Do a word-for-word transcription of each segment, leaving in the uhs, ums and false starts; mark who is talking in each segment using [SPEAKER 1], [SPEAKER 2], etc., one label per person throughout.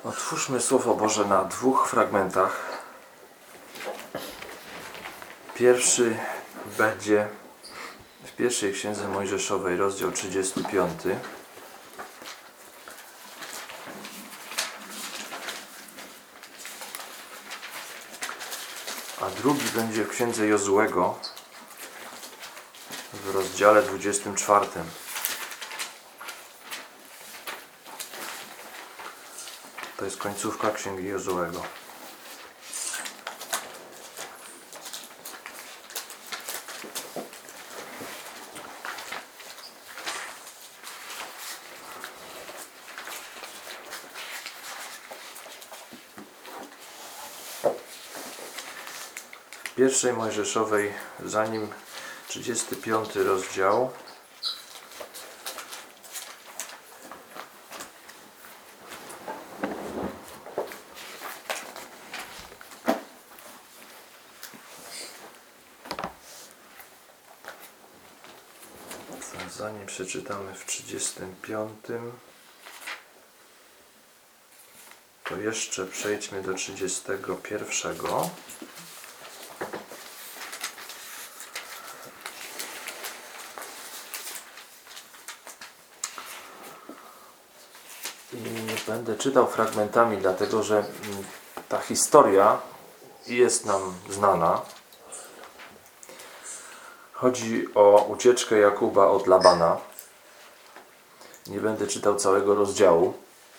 [SPEAKER 1] Otwórzmy Słowo Boże na dwóch fragmentach. Pierwszy będzie w pierwszej Księdze Mojżeszowej, rozdział trzydziesty piąty. A drugi będzie w Księdze Jozuego w rozdziale dwudziestym czwartym. To jest końcówka Księgi Jozuego. W pierwszej Mojżeszowej, zanim trzydziesty piąty rozdział, zanim przeczytamy w trzydziestym piątym, to jeszcze przejdźmy do trzydziestego pierwszego. I będę czytał fragmentami, dlatego że ta historia jest nam znana. Chodzi o ucieczkę Jakuba od Labana. Nie będę czytał całego rozdziału.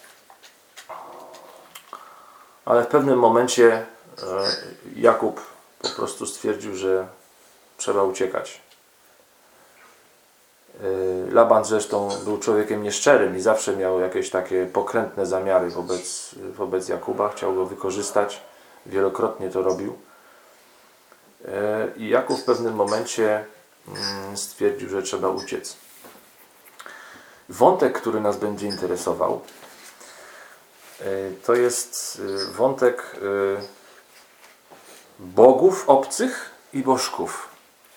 [SPEAKER 1] Ale w pewnym momencie Jakub po prostu stwierdził, że trzeba uciekać. Laban zresztą był człowiekiem nieszczerym i zawsze miał jakieś takie pokrętne zamiary wobec, wobec Jakuba. Chciał go wykorzystać. Wielokrotnie to robił. I Jakub w pewnym momencie stwierdził, że trzeba uciec. Wątek, który nas będzie interesował, to jest wątek bogów obcych i bożków.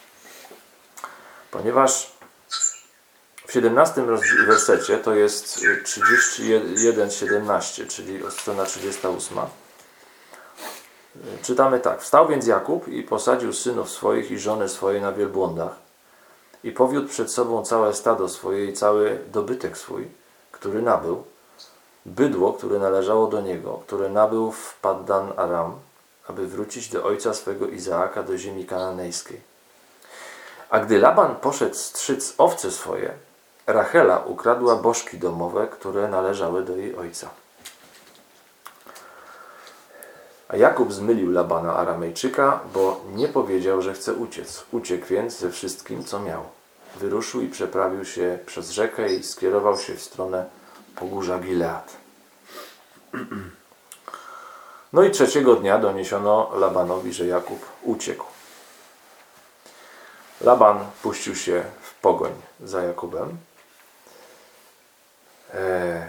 [SPEAKER 1] Ponieważ w siedemnastym wersecie, to jest trzydzieści jeden siedemnaście, czyli strona trzydziesta ósma, czytamy tak. Wstał więc Jakub i posadził synów swoich i żony swoje na wielbłądach i powiódł przed sobą całe stado swoje i cały dobytek swój, który nabył, bydło, które należało do niego, które nabył w Paddan Aram, aby wrócić do ojca swego Izaaka do ziemi kananejskiej. A gdy Laban poszedł strzyc owce swoje, Rachela ukradła bożki domowe, które należały do jej ojca. A Jakub zmylił Labana Aramejczyka, bo nie powiedział, że chce uciec. Uciekł więc ze wszystkim, co miał. Wyruszył i przeprawił się przez rzekę i skierował się w stronę Pogórza Gilead. No i trzeciego dnia doniesiono Labanowi, że Jakub uciekł. Laban puścił się w pogoń za Jakubem. Eee...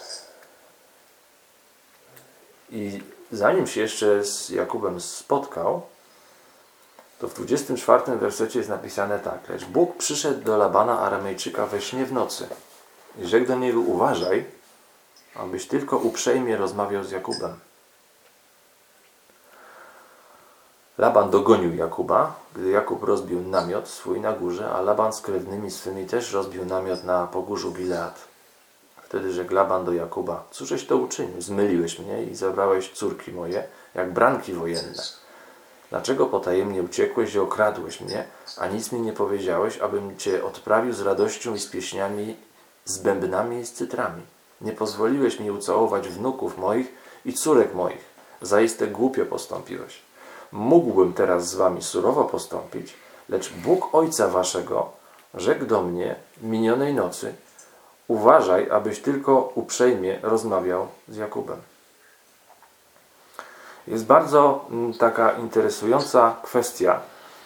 [SPEAKER 1] I zanim się jeszcze z Jakubem spotkał, to w dwudziestym czwartym wersecie jest napisane tak. Lecz Bóg przyszedł do Labana Aramejczyka we śnie w nocy i rzekł do niego: uważaj, abyś tylko uprzejmie rozmawiał z Jakubem. Laban dogonił Jakuba, gdy Jakub rozbił namiot swój na górze, a Laban z krewnymi swymi też rozbił namiot na pogórzu Gilead. Wtedy rzekł Laban do Jakuba: cóżeś to uczynił? Zmyliłeś mnie i zabrałeś córki moje, jak branki wojenne. Dlaczego potajemnie uciekłeś i okradłeś mnie, a nic mi nie powiedziałeś, abym cię odprawił z radością i z pieśniami, z bębnami i z cytrami? Nie pozwoliłeś mi ucałować wnuków moich i córek moich. Zaiste głupio postąpiłeś. Mógłbym teraz z wami surowo postąpić, lecz Bóg ojca waszego rzekł do mnie minionej nocy: uważaj, abyś tylko uprzejmie rozmawiał z Jakubem. Jest bardzo taka interesująca kwestia,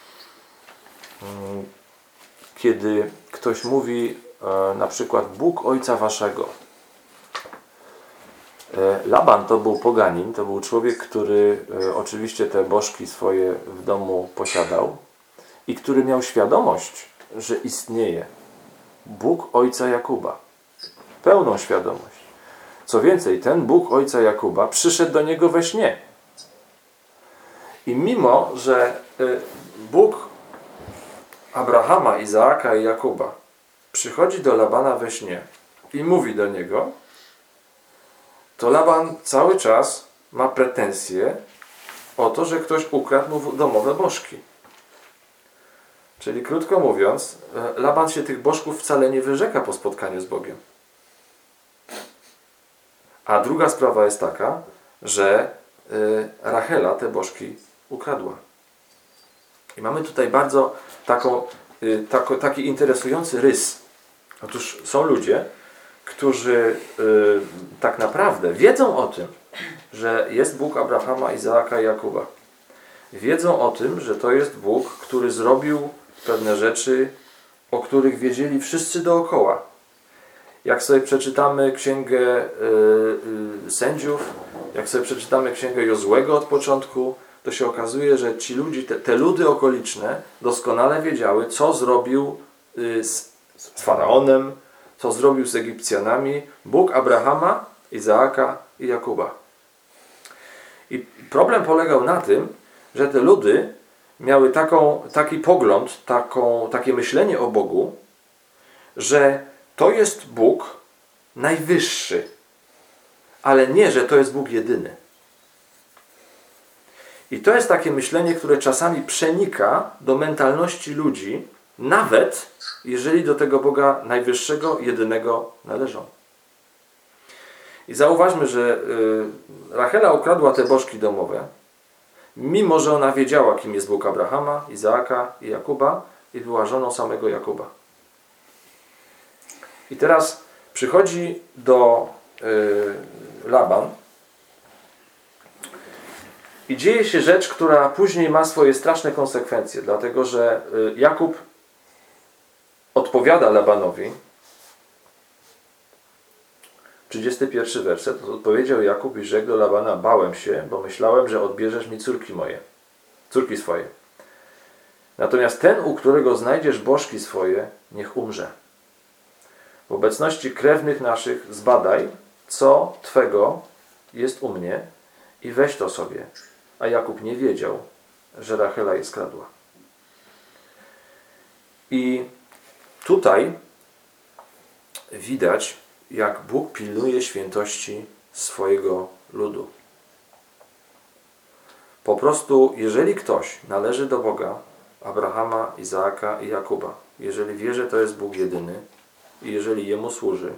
[SPEAKER 1] kiedy ktoś mówi na przykład Bóg ojca waszego. Laban to był poganin, to był człowiek, który oczywiście te bożki swoje w domu posiadał i który miał świadomość, że istnieje Bóg ojca Jakuba. Pełną świadomość. Co więcej, ten Bóg ojca Jakuba przyszedł do niego we śnie. I mimo, że Bóg Abrahama, Izaaka i Jakuba przychodzi do Labana we śnie i mówi do niego, to Laban cały czas ma pretensje o to, że ktoś ukradł mu domowe bożki. Czyli krótko mówiąc, Laban się tych bożków wcale nie wyrzeka po spotkaniu z Bogiem. A druga sprawa jest taka, że Rachela te bożki ukradła. I mamy tutaj bardzo taką, tako, taki interesujący rys. Otóż są ludzie, którzy y, tak naprawdę wiedzą o tym, że jest Bóg Abrahama, Izaaka i Jakuba. Wiedzą o tym, że to jest Bóg, który zrobił pewne rzeczy, o których wiedzieli wszyscy dookoła. Jak sobie przeczytamy Księgę y, y, Sędziów, jak sobie przeczytamy Księgę Jozłego od początku, to się okazuje, że ci ludzie, te, te ludy okoliczne doskonale wiedziały, co zrobił y, z, z Faraonem, co zrobił z Egipcjanami Bóg Abrahama, Izaaka i Jakuba. I problem polegał na tym, że te ludy miały taką, taki pogląd, taką, takie myślenie o Bogu, że to jest Bóg najwyższy, ale nie, że to jest Bóg jedyny. I to jest takie myślenie, które czasami przenika do mentalności ludzi, nawet jeżeli do tego Boga najwyższego, jedynego należą. I zauważmy, że Rachela ukradła te bożki domowe, mimo że ona wiedziała, kim jest Bóg Abrahama, Izaaka i Jakuba i była żoną samego Jakuba. I teraz przychodzi do Laban i dzieje się rzecz, która później ma swoje straszne konsekwencje, dlatego że Jakub odpowiada Labanowi. trzydziesty pierwszy werset. Odpowiedział Jakub i rzekł do Labana: bałem się, bo myślałem, że odbierzesz mi córki moje, córki swoje. Natomiast ten, u którego znajdziesz bożki swoje, niech umrze. W obecności krewnych naszych zbadaj, co Twego jest u mnie i weź to sobie. A Jakub nie wiedział, że Rachela je skradła. I tutaj widać, jak Bóg pilnuje świętości swojego ludu. Po prostu, jeżeli ktoś należy do Boga, Abrahama, Izaaka i Jakuba, jeżeli wie, że to jest Bóg jedyny i jeżeli Jemu służy,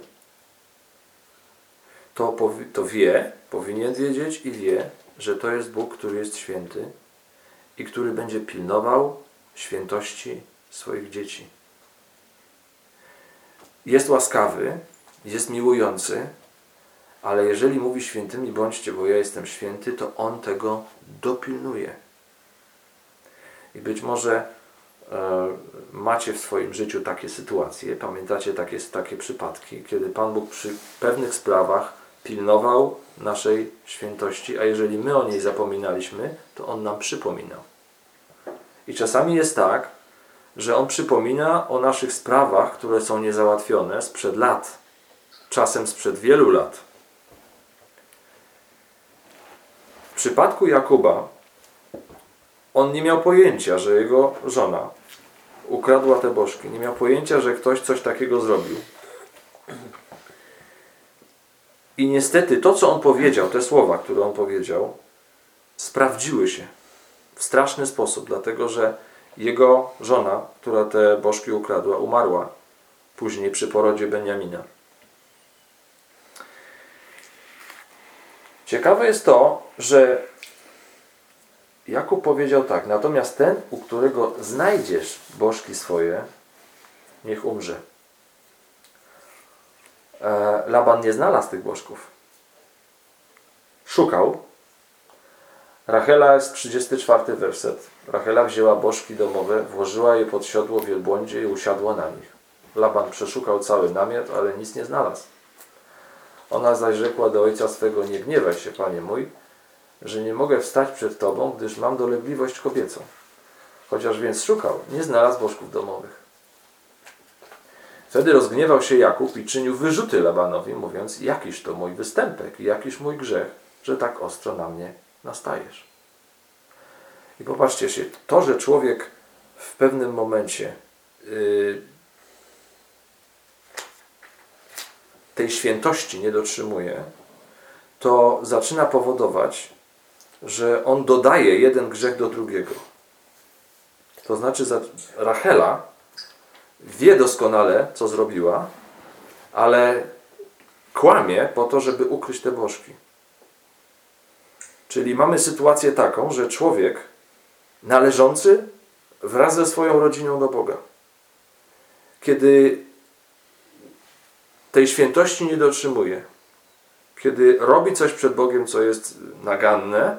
[SPEAKER 1] to, powi- to wie, powinien wiedzieć i wie, że to jest Bóg, który jest święty i który będzie pilnował świętości swoich dzieci. Jest łaskawy, jest miłujący, ale jeżeli mówi: świętymi bądźcie, bo ja jestem święty, to On tego dopilnuje. I być może e, macie w swoim życiu takie sytuacje, pamiętacie takie, takie przypadki, kiedy Pan Bóg przy pewnych sprawach pilnował naszej świętości, a jeżeli my o niej zapominaliśmy, to On nam przypominał. I czasami jest tak, że On przypomina o naszych sprawach, które są niezałatwione sprzed lat, czasem sprzed wielu lat. W przypadku Jakuba on nie miał pojęcia, że jego żona ukradła te bożki. Nie miał pojęcia, że ktoś coś takiego zrobił. I niestety to, co on powiedział, te słowa, które on powiedział, sprawdziły się w straszny sposób, dlatego że jego żona, która te bożki ukradła, umarła później przy porodzie Beniamina. Ciekawe jest to, że Jakub powiedział tak: natomiast ten, u którego znajdziesz bożki swoje, niech umrze. E, Laban nie znalazł tych bożków. Szukał. Rachela jest trzydziesty czwarty werset. Rachela wzięła bożki domowe, włożyła je pod siodło wielbłądzie i usiadła na nich. Laban przeszukał cały namiot, ale nic nie znalazł. Ona zaś rzekła do ojca swego: nie gniewaj się, panie mój, że nie mogę wstać przed tobą, gdyż mam dolegliwość kobiecą. Chociaż więc szukał, nie znalazł bożków domowych. Wtedy rozgniewał się Jakub i czynił wyrzuty Labanowi, mówiąc: jakiż to mój występek i jakiż mój grzech, że tak ostro na mnie nastajesz. I popatrzcie się, to, że człowiek w pewnym momencie yy, tej świętości nie dotrzymuje, to zaczyna powodować, że on dodaje jeden grzech do drugiego. To znaczy, Rachela wie doskonale, co zrobiła, ale kłamie po to, żeby ukryć te bożki. Czyli mamy sytuację taką, że człowiek należący wraz ze swoją rodziną do Boga, kiedy tej świętości nie dotrzymuje, kiedy robi coś przed Bogiem, co jest naganne,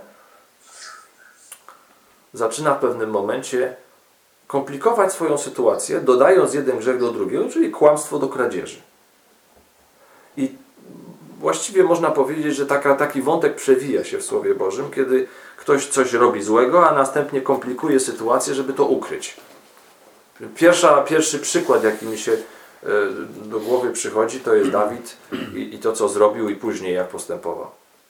[SPEAKER 1] zaczyna w pewnym momencie komplikować swoją sytuację, dodając jeden grzech do drugiego, czyli kłamstwo do kradzieży. I właściwie można powiedzieć, że taka, taki wątek przewija się w Słowie Bożym, kiedy ktoś coś robi złego, a następnie komplikuje sytuację, żeby to ukryć. Pierwsza, pierwszy przykład, jaki mi się do głowy przychodzi, to jest Dawid i, i to, co zrobił, i później jak postępował.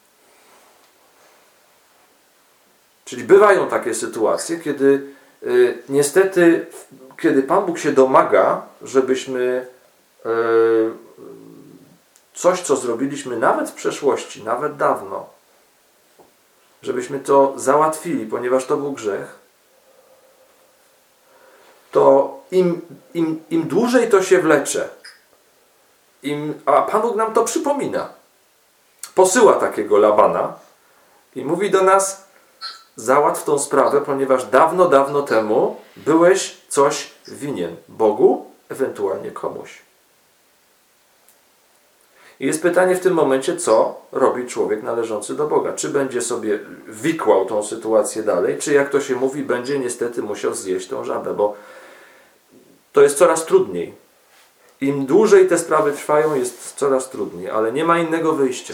[SPEAKER 1] Czyli bywają takie sytuacje, kiedy y, niestety, kiedy Pan Bóg się domaga, żebyśmy y, coś, co zrobiliśmy nawet w przeszłości, nawet dawno, żebyśmy to załatwili, ponieważ to był grzech, to im, im, im dłużej to się wlecze, im, a Pan Bóg nam to przypomina. Posyła takiego Labana i mówi do nas: załatw tą sprawę, ponieważ dawno, dawno temu byłeś coś winien Bogu, ewentualnie komuś. I jest pytanie w tym momencie, co robi człowiek należący do Boga. Czy będzie sobie wikłał tą sytuację dalej, czy jak to się mówi, będzie niestety musiał zjeść tą żabę, bo to jest coraz trudniej. Im dłużej te sprawy trwają, jest coraz trudniej, ale nie ma innego wyjścia.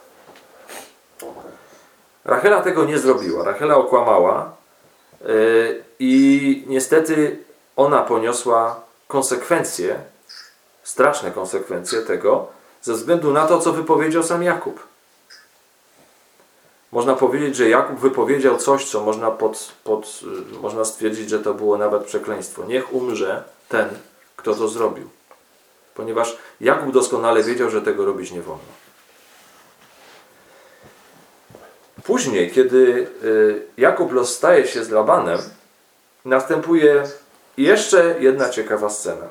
[SPEAKER 1] Rachela tego nie zrobiła. Rachela okłamała yy, i niestety ona poniosła konsekwencje, straszne konsekwencje tego, ze względu na to, co wypowiedział sam Jakub. Można powiedzieć, że Jakub wypowiedział coś, co można, pod, pod, można stwierdzić, że to było nawet przekleństwo. Niech umrze ten, kto to zrobił. Ponieważ Jakub doskonale wiedział, że tego robić nie wolno. Później, kiedy Jakub rozstaje się z Labanem, następuje jeszcze jedna ciekawa scena.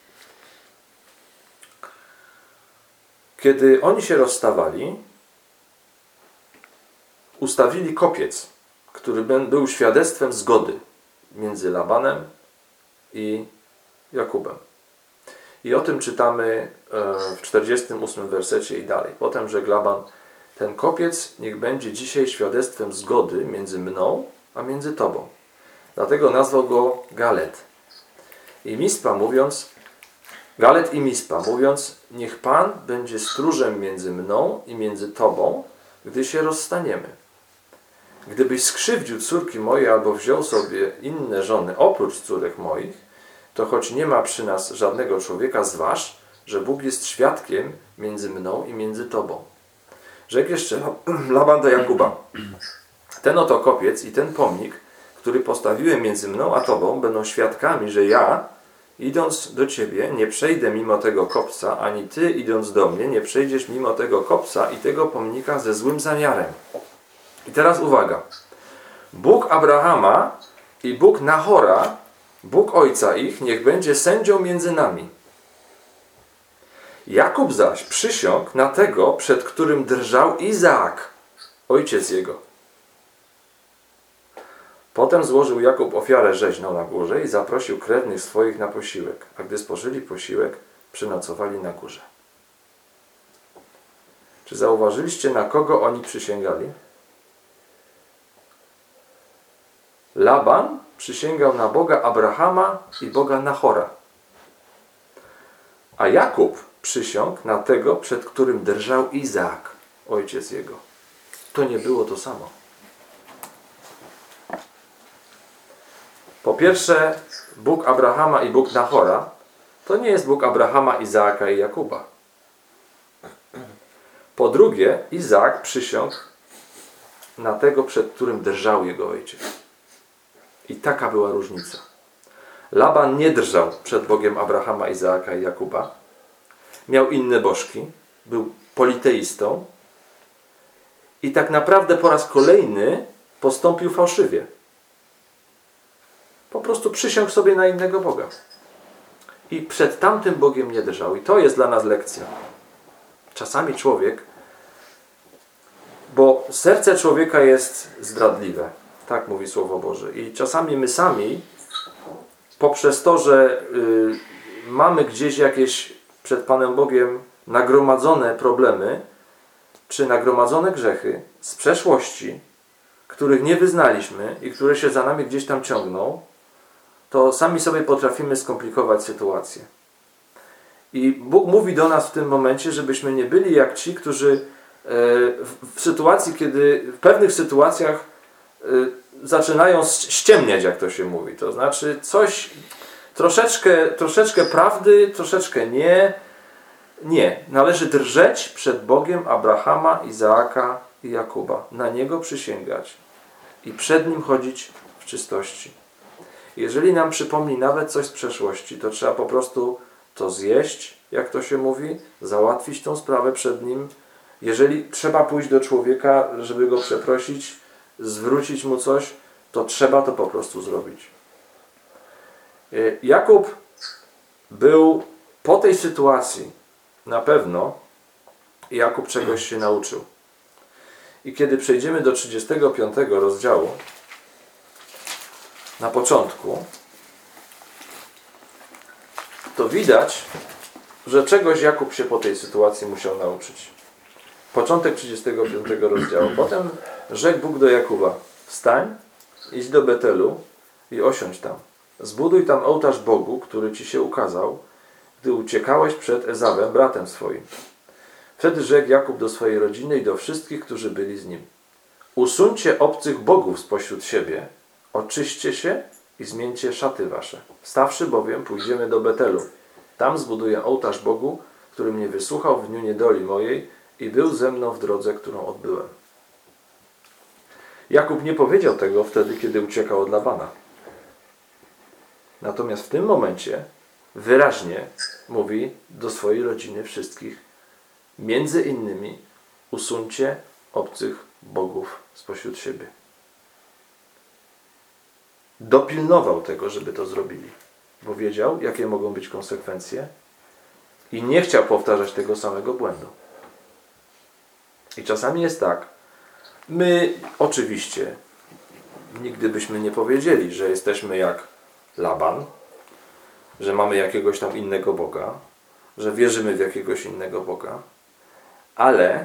[SPEAKER 1] Kiedy oni się rozstawali, ustawili kopiec, który był świadectwem zgody między Labanem i Jakubem. I o tym czytamy w czterdziestym ósmym wersecie i dalej. Potem rzekł Laban: ten kopiec niech będzie dzisiaj świadectwem zgody między mną a między tobą. Dlatego nazwał go Galet. I Mispa mówiąc, Galet i Mispa mówiąc: niech Pan będzie stróżem między mną i między tobą, gdy się rozstaniemy. Gdybyś skrzywdził córki moje albo wziął sobie inne żony oprócz córek moich, to choć nie ma przy nas żadnego człowieka, zważ, że Bóg jest świadkiem między mną i między tobą. Rzekł jeszcze Laban do Jakuba: ten oto kopiec i ten pomnik, który postawiłem między mną a tobą, będą świadkami, że ja, idąc do ciebie, nie przejdę mimo tego kopca, ani ty, idąc do mnie, nie przejdziesz mimo tego kopca i tego pomnika ze złym zamiarem. I teraz uwaga. Bóg Abrahama i Bóg Nahora, Bóg ojca ich, niech będzie sędzią między nami. Jakub zaś przysiągł na tego, przed którym drżał Izaak, ojciec jego. Potem złożył Jakub ofiarę rzeźną na górze i zaprosił krewnych swoich na posiłek. A gdy spożyli posiłek, przynocowali na górze. Czy zauważyliście, na kogo oni przysięgali? Laban przysięgał na Boga Abrahama i Boga Nahora. A Jakub przysiągł na tego, przed którym drżał Izaak, ojciec jego. To nie było to samo. Po pierwsze, Bóg Abrahama i Bóg Nahora to nie jest Bóg Abrahama, Izaaka i Jakuba. Po drugie, Izaak przysiągł na tego, przed którym drżał jego ojciec. I taka była różnica. Laban nie drżał przed Bogiem Abrahama, Izaaka i Jakuba. Miał inne bożki. Był politeistą. I tak naprawdę po raz kolejny postąpił fałszywie. Po prostu przysiągł sobie na innego Boga. I przed tamtym Bogiem nie drżał. I to jest dla nas lekcja. Czasami człowiek, bo serce człowieka jest zdradliwe. Tak mówi Słowo Boże. I czasami my sami, poprzez to, że y, mamy gdzieś jakieś przed Panem Bogiem nagromadzone problemy, czy nagromadzone grzechy z przeszłości, których nie wyznaliśmy i które się za nami gdzieś tam ciągną, to sami sobie potrafimy skomplikować sytuację. I Bóg mówi do nas w tym momencie, żebyśmy nie byli jak ci, którzy w sytuacji, kiedy w pewnych sytuacjach zaczynają ściemniać, jak to się mówi. To znaczy coś, troszeczkę, troszeczkę prawdy, troszeczkę nie. Nie. Należy drżeć przed Bogiem Abrahama, Izaaka i Jakuba. Na Niego przysięgać. I przed Nim chodzić w czystości. Jeżeli nam przypomni nawet coś z przeszłości, to trzeba po prostu to zjeść, jak to się mówi, załatwić tą sprawę przed Nim. Jeżeli trzeba pójść do człowieka, żeby go przeprosić, zwrócić mu coś, to trzeba to po prostu zrobić. Jakub był po tej sytuacji, na pewno Jakub czegoś się nauczył. I kiedy przejdziemy do trzydziestego piątego rozdziału, na początku, to widać, że czegoś Jakub się po tej sytuacji musiał nauczyć. Początek trzydziestego piątego rozdziału. Potem rzekł Bóg do Jakuba: wstań, idź do Betelu i osiądź tam. Zbuduj tam ołtarz Bogu, który ci się ukazał, gdy uciekałeś przed Ezawem, bratem swoim. Wtedy rzekł Jakub do swojej rodziny i do wszystkich, którzy byli z nim: usuńcie obcych bogów spośród siebie, oczyście się i zmieńcie szaty wasze. Wstawszy bowiem, pójdziemy do Betelu. Tam zbuduję ołtarz Bogu, który mnie wysłuchał w dniu niedoli mojej i był ze mną w drodze, którą odbyłem. Jakub nie powiedział tego wtedy, kiedy uciekał od Labana. Natomiast w tym momencie wyraźnie mówi do swojej rodziny wszystkich: między innymi usuńcie obcych bogów spośród siebie. Dopilnował tego, żeby to zrobili, bo wiedział, jakie mogą być konsekwencje i nie chciał powtarzać tego samego błędu. I czasami jest tak, my oczywiście nigdy byśmy nie powiedzieli, że jesteśmy jak Laban, że mamy jakiegoś tam innego Boga, że wierzymy w jakiegoś innego Boga, ale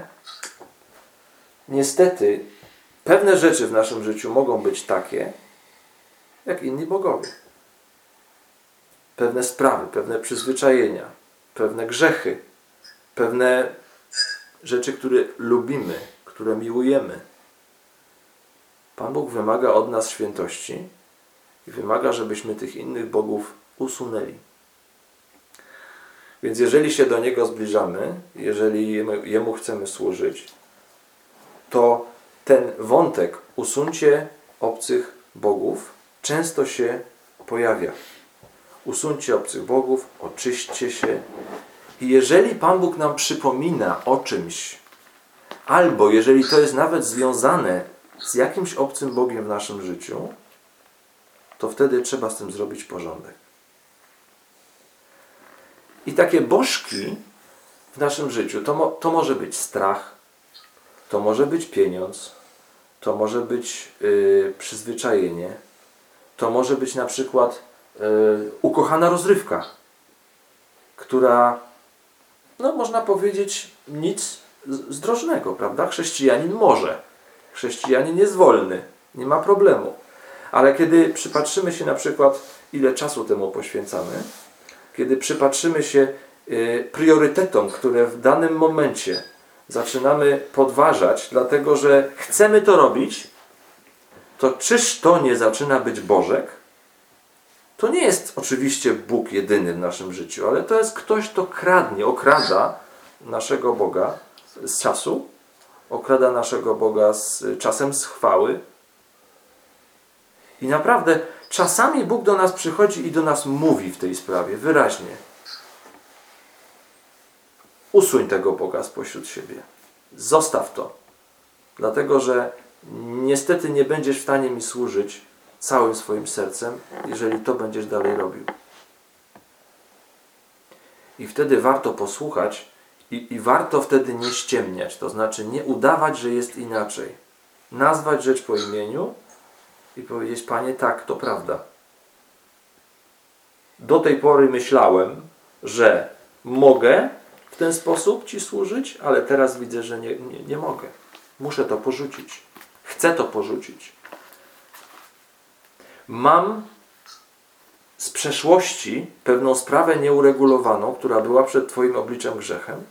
[SPEAKER 1] niestety pewne rzeczy w naszym życiu mogą być takie, jak inni bogowie. Pewne sprawy, pewne przyzwyczajenia, pewne grzechy, pewne rzeczy, które lubimy, które miłujemy. Pan Bóg wymaga od nas świętości i wymaga, żebyśmy tych innych bogów usunęli. Więc jeżeli się do Niego zbliżamy, jeżeli Jemu chcemy służyć, to ten wątek usuńcie obcych bogów często się pojawia. Usuńcie obcych bogów, oczyśćcie się. I jeżeli Pan Bóg nam przypomina o czymś, albo jeżeli to jest nawet związane z jakimś obcym Bogiem w naszym życiu, to wtedy trzeba z tym zrobić porządek. I takie bożki w naszym życiu, to, mo, to może być strach, to może być pieniądz, to może być yy, przyzwyczajenie, to może być na przykład yy, ukochana rozrywka, która, no można powiedzieć, nic zdrożnego, prawda? Chrześcijanin może. Chrześcijanin jest wolny, nie ma problemu. Ale kiedy przypatrzymy się na przykład, ile czasu temu poświęcamy, kiedy przypatrzymy się y, priorytetom, które w danym momencie zaczynamy podważać, dlatego że chcemy to robić, to czyż to nie zaczyna być bożek? To nie jest oczywiście Bóg jedyny w naszym życiu, ale to jest ktoś, kto kradnie, okrada naszego Boga z czasu, okrada naszego Boga z czasem z chwały. I naprawdę czasami Bóg do nas przychodzi i do nas mówi w tej sprawie wyraźnie. Usuń tego Boga spośród siebie. Zostaw to. Dlatego, że niestety nie będziesz w stanie mi służyć całym swoim sercem, jeżeli to będziesz dalej robił. I wtedy warto posłuchać i, i warto wtedy nie ściemniać. To znaczy nie udawać, że jest inaczej. Nazwać rzecz po imieniu i powiedzieć: Panie, tak, to prawda. Do tej pory myślałem, że mogę w ten sposób Ci służyć, ale teraz widzę, że nie, nie, nie mogę. Muszę to porzucić. Chcę to porzucić. Mam z przeszłości pewną sprawę nieuregulowaną, która była przed Twoim obliczem grzechem.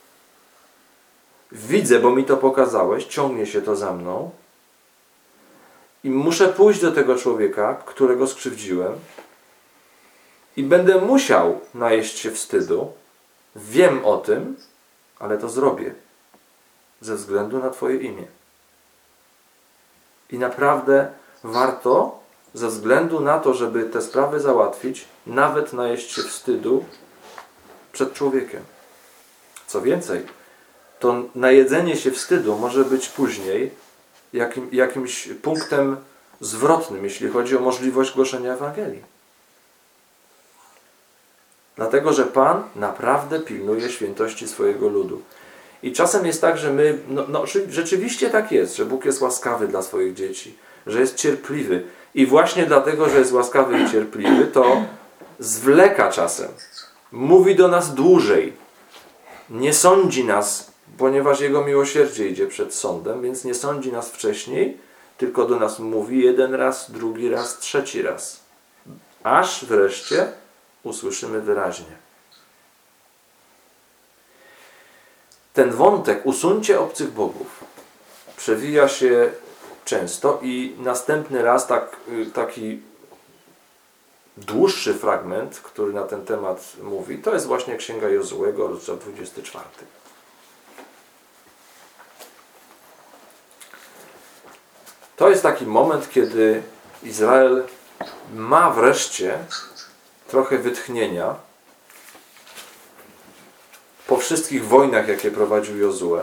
[SPEAKER 1] Widzę, bo mi to pokazałeś, ciągnie się to za mną. I muszę pójść do tego człowieka, którego skrzywdziłem, i będę musiał najeść się wstydu. Wiem o tym, ale to zrobię ze względu na Twoje imię. I naprawdę warto, ze względu na to, żeby te sprawy załatwić, nawet najeść się wstydu przed człowiekiem. Co więcej, to najedzenie się wstydu może być później jakim, jakimś punktem zwrotnym, jeśli chodzi o możliwość głoszenia Ewangelii. Dlatego, że Pan naprawdę pilnuje świętości swojego ludu. I czasem jest tak, że my, no, no rzeczywiście tak jest, że Bóg jest łaskawy dla swoich dzieci, że jest cierpliwy. I właśnie dlatego, że jest łaskawy i cierpliwy, to zwleka czasem. Mówi do nas dłużej. Nie sądzi nas, ponieważ Jego miłosierdzie idzie przed sądem, więc nie sądzi nas wcześniej, tylko do nas mówi jeden raz, drugi raz, trzeci raz. Aż wreszcie usłyszymy wyraźnie. Ten wątek usuńcie obcych bogów przewija się często i następny raz tak, taki dłuższy fragment, który na ten temat mówi, to jest właśnie Księga Jozuego, rozdział dwudziesty czwarty. To jest taki moment, kiedy Izrael ma wreszcie trochę wytchnienia po wszystkich wojnach, jakie prowadził Jozue.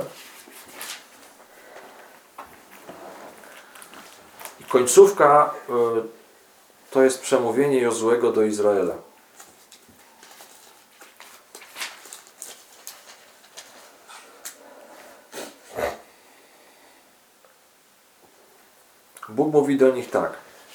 [SPEAKER 1] I końcówka y, to jest przemówienie Jozuego do Izraela. Bóg mówi do nich tak.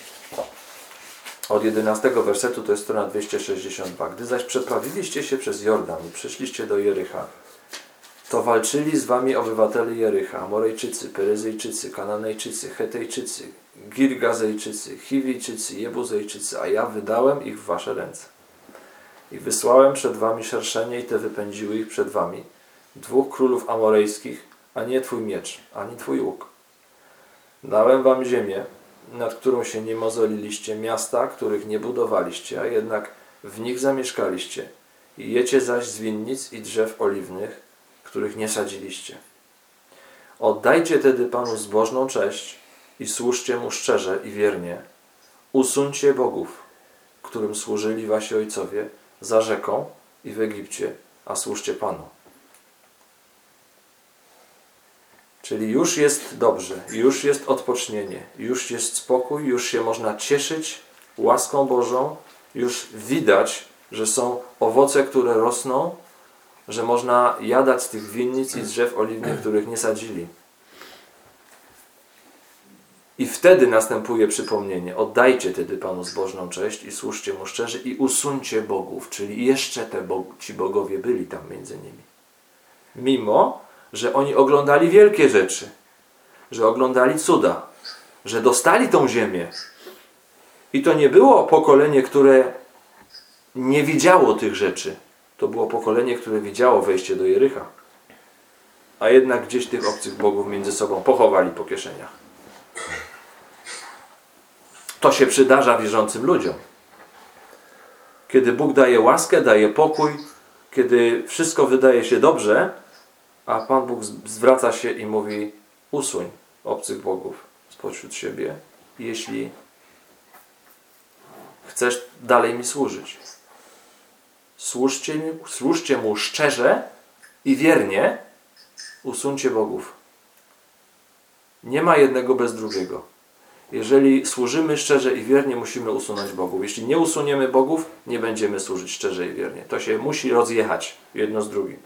[SPEAKER 1] Od jedenastego wersetu, to jest strona dwieście sześćdziesiąt dwa. Gdy zaś przeprawiliście się przez Jordan i przyszliście do Jericha, to walczyli z wami obywatele Jericha, Amorejczycy, Peryzyjczycy, Kananejczycy, Hetejczycy, Girgazejczycy, Chiwijczycy, Jebuzejczycy, a ja wydałem ich w wasze ręce. I wysłałem przed wami szerszenie i te wypędziły ich przed wami, dwóch królów amorejskich, a nie twój miecz, ani twój łuk. Dałem wam ziemię, nad którą się nie mozoliliście, miasta, których nie budowaliście, a jednak w nich zamieszkaliście. I jecie zaś z winnic i drzew oliwnych, których nie sadziliście. Oddajcie tedy Panu zbożną cześć i służcie Mu szczerze i wiernie. Usuńcie bogów, którym służyli wasi ojcowie, za rzeką i w Egipcie, a służcie Panu. Czyli już jest dobrze, już jest odpocznienie, już jest spokój, już się można cieszyć łaską Bożą, już widać, że są owoce, które rosną, że można jadać z tych winnic i z drzew oliwnych, których nie sadzili. I wtedy następuje przypomnienie. Oddajcie tedy Panu zbożną cześć i służcie Mu szczerze i usuńcie bogów. Czyli jeszcze te bog, ci bogowie byli tam między nimi. Mimo że oni oglądali wielkie rzeczy, że oglądali cuda, że dostali tą ziemię. I to nie było pokolenie, które nie widziało tych rzeczy. To było pokolenie, które widziało wejście do Jericha. A jednak gdzieś tych obcych bogów między sobą pochowali po kieszeniach. To się przydarza wierzącym ludziom. Kiedy Bóg daje łaskę, daje pokój, kiedy wszystko wydaje się dobrze, a Pan Bóg zwraca się i mówi: usuń obcych bogów spośród siebie, jeśli chcesz dalej mi służyć. Służcie, mi, służcie mu szczerze i wiernie, usuńcie bogów. Nie ma jednego bez drugiego. Jeżeli służymy szczerze i wiernie, musimy usunąć bogów. Jeśli nie usuniemy bogów, nie będziemy służyć szczerze i wiernie. To się musi rozjechać jedno z drugim.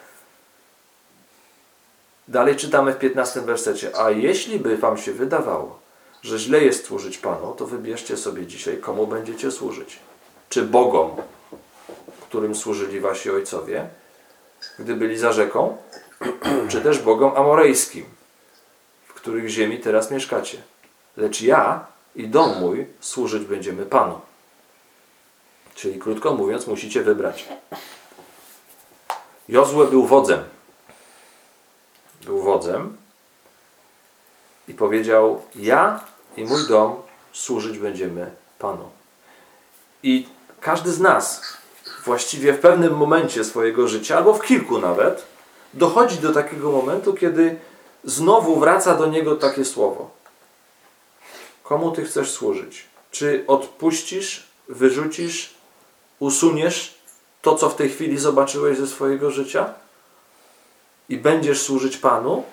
[SPEAKER 1] Dalej czytamy w piętnastym wersecie. A jeśli by wam się wydawało, że źle jest służyć Panu, to wybierzcie sobie dzisiaj, komu będziecie służyć. Czy bogom, którym służyli wasi ojcowie, gdy byli za rzeką, czy też bogom amorejskim, w których ziemi teraz mieszkacie. Lecz ja i dom mój służyć będziemy Panu. Czyli krótko mówiąc, musicie wybrać. Jozue był wodzem. Był wodzem i powiedział: ja i mój dom służyć będziemy Panu. I każdy z nas właściwie w pewnym momencie swojego życia, albo w kilku nawet, dochodzi do takiego momentu, kiedy znowu wraca do niego takie słowo. Komu ty chcesz służyć? Czy odpuścisz, wyrzucisz, usuniesz to, co w tej chwili zobaczyłeś ze swojego życia i będziesz służyć Panu?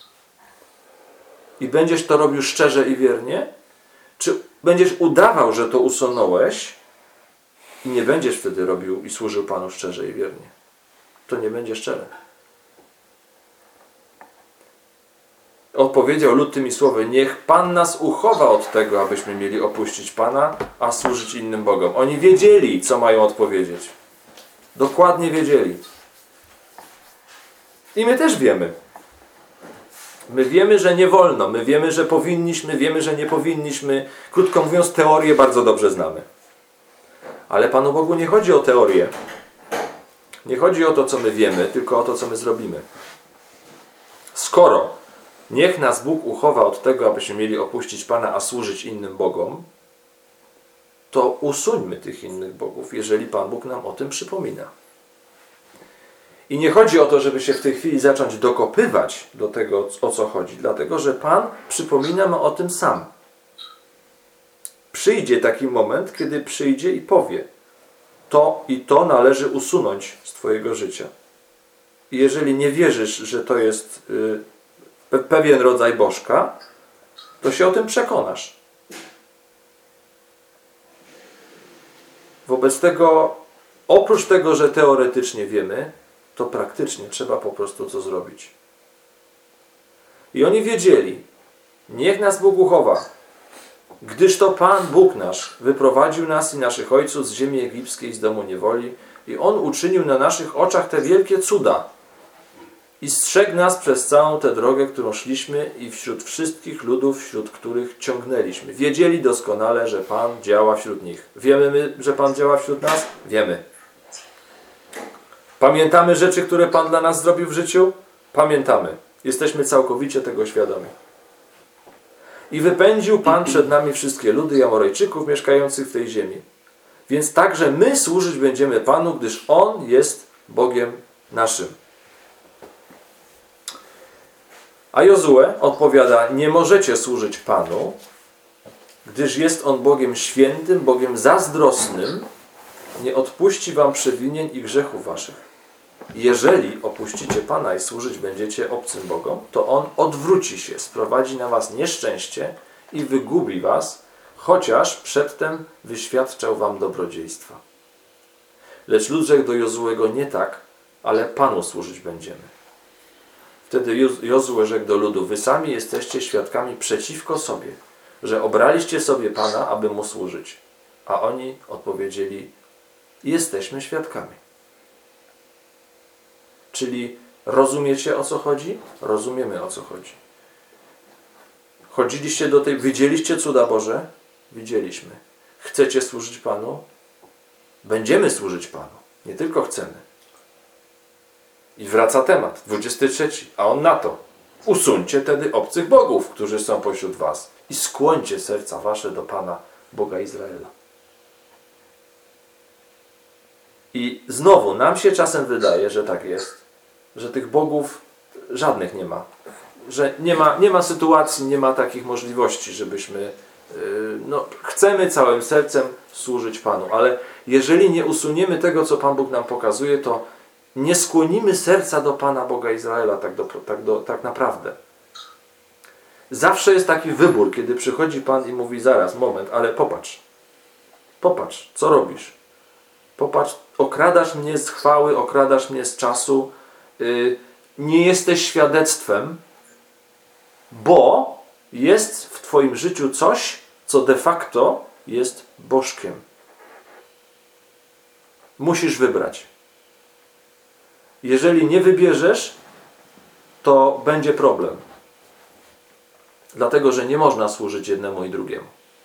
[SPEAKER 1] I będziesz to robił szczerze i wiernie? Czy będziesz udawał, że to usunąłeś i nie będziesz wtedy robił i służył Panu szczerze i wiernie? To nie będzie szczere. Odpowiedział lud tymi słowy: niech Pan nas uchowa od tego, abyśmy mieli opuścić Pana, a służyć innym bogom. Oni wiedzieli, co mają odpowiedzieć. Dokładnie wiedzieli. I my też wiemy. My wiemy, że nie wolno. My wiemy, że powinniśmy. Wiemy, że nie powinniśmy. Krótko mówiąc, teorię bardzo dobrze znamy. Ale Panu Bogu nie chodzi o teorię. Nie chodzi o to, co my wiemy, tylko o to, co my zrobimy. Skoro niech nas Bóg uchowa od tego, abyśmy mieli opuścić Pana, a służyć innym bogom, to usuńmy tych innych bogów, jeżeli Pan Bóg nam o tym przypomina. I nie chodzi o to, żeby się w tej chwili zacząć dokopywać do tego, o co chodzi, dlatego że Pan przypomina nam o tym sam. Przyjdzie taki moment, kiedy przyjdzie i powie: to i to należy usunąć z twojego życia. I jeżeli nie wierzysz, że to jest y, pewien rodzaj bożka, to się o tym przekonasz. Wobec tego, oprócz tego, że teoretycznie wiemy, to praktycznie trzeba po prostu co zrobić. I oni wiedzieli: niech nas Bóg uchowa, gdyż to Pan Bóg nasz wyprowadził nas i naszych ojców z ziemi egipskiej, z domu niewoli, i On uczynił na naszych oczach te wielkie cuda i strzegł nas przez całą tę drogę, którą szliśmy, i wśród wszystkich ludów, wśród których ciągnęliśmy. Wiedzieli doskonale, że Pan działa wśród nich. Wiemy my, że Pan działa wśród nas? Wiemy. Pamiętamy rzeczy, które Pan dla nas zrobił w życiu? Pamiętamy. Jesteśmy całkowicie tego świadomi. I wypędził Pan przed nami wszystkie ludy i Amorejczyków mieszkających w tej ziemi. Więc także my służyć będziemy Panu, gdyż On jest Bogiem naszym. A Jozue odpowiada: nie możecie służyć Panu, gdyż jest On Bogiem świętym, Bogiem zazdrosnym, nie odpuści wam przewinień i grzechów waszych. Jeżeli opuścicie Pana i służyć będziecie obcym bogom, to On odwróci się, sprowadzi na was nieszczęście i wygubi was, chociaż przedtem wyświadczał wam dobrodziejstwa. Lecz lud rzekł do Jozuego: nie tak, ale Panu służyć będziemy. Wtedy Jozue rzekł do ludu: wy sami jesteście świadkami przeciwko sobie, że obraliście sobie Pana, aby Mu służyć. A oni odpowiedzieli: jesteśmy świadkami. Czyli rozumiecie, o co chodzi? Rozumiemy, o co chodzi. Chodziliście do tej... Widzieliście cuda Boże? Widzieliśmy. Chcecie służyć Panu? Będziemy służyć Panu. Nie tylko chcemy. I wraca temat, dwudziesty trzeci. A on na to: usuńcie tedy obcych bogów, którzy są pośród was, i skłońcie serca wasze do Pana, Boga Izraela. I znowu, nam się czasem wydaje, że tak jest, że tych bogów żadnych nie ma. Że nie ma, nie ma sytuacji, nie ma takich możliwości, żebyśmy yy, no, chcemy całym sercem służyć Panu. Ale jeżeli nie usuniemy tego, co Pan Bóg nam pokazuje, to nie skłonimy serca do Pana Boga Izraela tak, do, tak, do, tak naprawdę. Zawsze jest taki wybór, kiedy przychodzi Pan i mówi zaraz, moment, ale popatrz. Popatrz, co robisz? Popatrz, okradasz mnie z chwały, okradasz mnie z czasu, yy, nie jesteś świadectwem, bo jest w Twoim życiu coś, co de facto jest bożkiem. Musisz wybrać. Jeżeli nie wybierzesz, to będzie problem. Dlatego, że nie można służyć jednemu i drugiemu.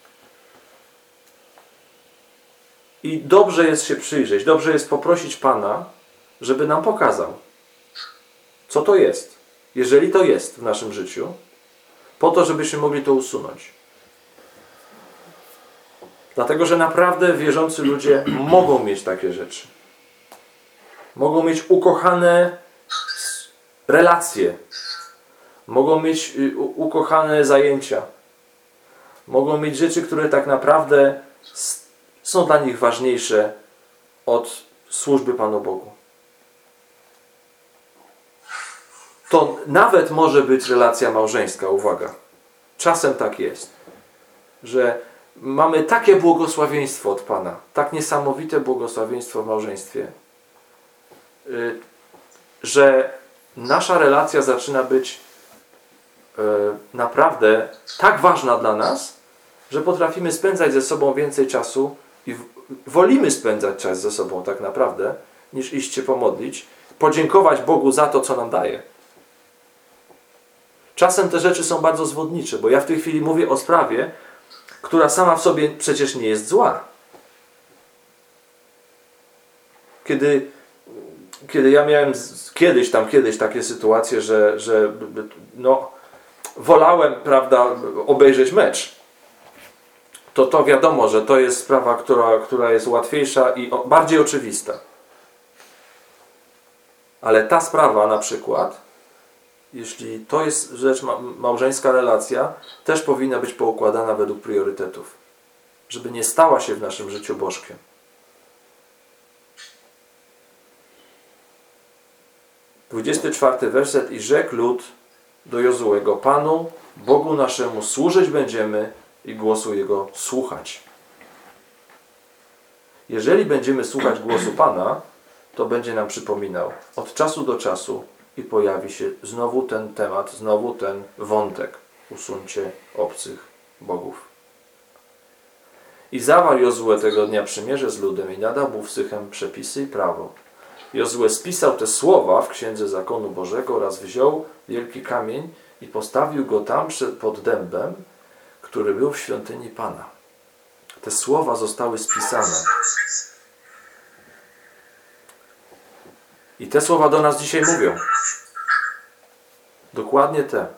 [SPEAKER 1] I dobrze jest się przyjrzeć, dobrze jest poprosić Pana, żeby nam pokazał, co to jest. Jeżeli to jest w naszym życiu, po to, żebyśmy mogli to usunąć. Dlatego, że naprawdę wierzący ludzie mogą mieć takie rzeczy. Mogą mieć ukochane relacje. Mogą mieć ukochane zajęcia. Mogą mieć rzeczy, które tak naprawdę są dla nich ważniejsze od służby Panu Bogu. To nawet może być relacja małżeńska, uwaga. Czasem tak jest, że mamy takie błogosławieństwo od Pana, tak niesamowite błogosławieństwo w małżeństwie, że nasza relacja zaczyna być naprawdę tak ważna dla nas, że potrafimy spędzać ze sobą więcej czasu i wolimy spędzać czas ze sobą tak naprawdę, niż iść się pomodlić, podziękować Bogu za to, co nam daje. Czasem te rzeczy są bardzo zwodnicze, bo ja w tej chwili mówię o sprawie, która sama w sobie przecież nie jest zła. Kiedy, kiedy ja miałem kiedyś tam, kiedyś takie sytuacje, że, że no, wolałem, prawda, obejrzeć mecz, to to wiadomo, że to jest sprawa, która, która jest łatwiejsza i bardziej oczywista. Ale ta sprawa na przykład, jeśli to jest rzecz małżeńska relacja, też powinna być poukładana według priorytetów. Żeby nie stała się w naszym życiu bożkiem. dwudziesty czwarty werset. I rzekł lud do Jozułego: Panu, Bogu naszemu służyć będziemy i głosu Jego słuchać. Jeżeli będziemy słuchać głosu Pana, to będzie nam przypominał od czasu do czasu i pojawi się znowu ten temat, znowu ten wątek. Usuńcie obcych bogów. I zawarł Jozue tego dnia przymierze z ludem i nadał mu w Sychem przepisy i prawo. Jozue spisał te słowa w Księdze Zakonu Bożego oraz wziął wielki kamień i postawił go tam pod dębem, który był w świątyni Pana. Te słowa zostały spisane. I te słowa do nas dzisiaj mówią. Dokładnie te.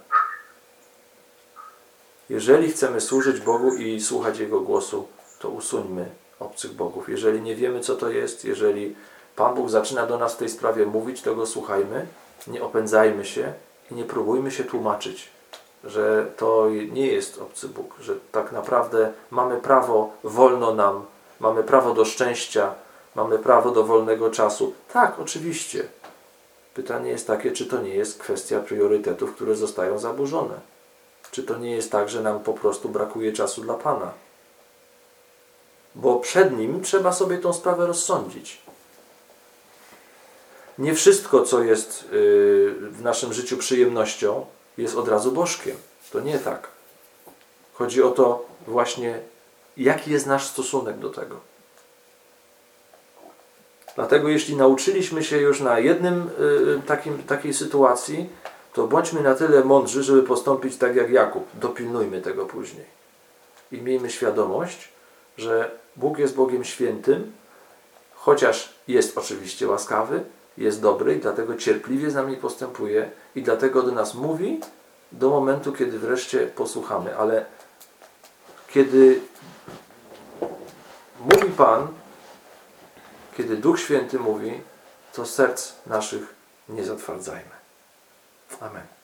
[SPEAKER 1] Jeżeli chcemy służyć Bogu i słuchać Jego głosu, to usuńmy obcych bogów. Jeżeli nie wiemy, co to jest, jeżeli Pan Bóg zaczyna do nas w tej sprawie mówić, to Go słuchajmy, nie opędzajmy się i nie próbujmy się tłumaczyć, że to nie jest obcy Bóg, że tak naprawdę mamy prawo, wolno nam, mamy prawo do szczęścia, mamy prawo do wolnego czasu. Tak, oczywiście. Pytanie jest takie, czy to nie jest kwestia priorytetów, które zostają zaburzone. Czy to nie jest tak, że nam po prostu brakuje czasu dla Pana. Bo przed Nim trzeba sobie tą sprawę rozsądzić. Nie wszystko, co jest w naszym życiu przyjemnością, jest od razu bożkiem. To nie tak. Chodzi o to właśnie, jaki jest nasz stosunek do tego. Dlatego jeśli nauczyliśmy się już na jednym y, takim, takiej sytuacji, to bądźmy na tyle mądrzy, żeby postąpić tak jak Jakub. Dopilnujmy tego później. I miejmy świadomość, że Bóg jest Bogiem świętym, chociaż jest oczywiście łaskawy, jest dobry i dlatego cierpliwie z nami postępuje i dlatego do nas mówi do momentu, kiedy wreszcie posłuchamy. Ale kiedy mówi Pan, kiedy Duch Święty mówi, to serc naszych nie zatwardzajmy. Amen.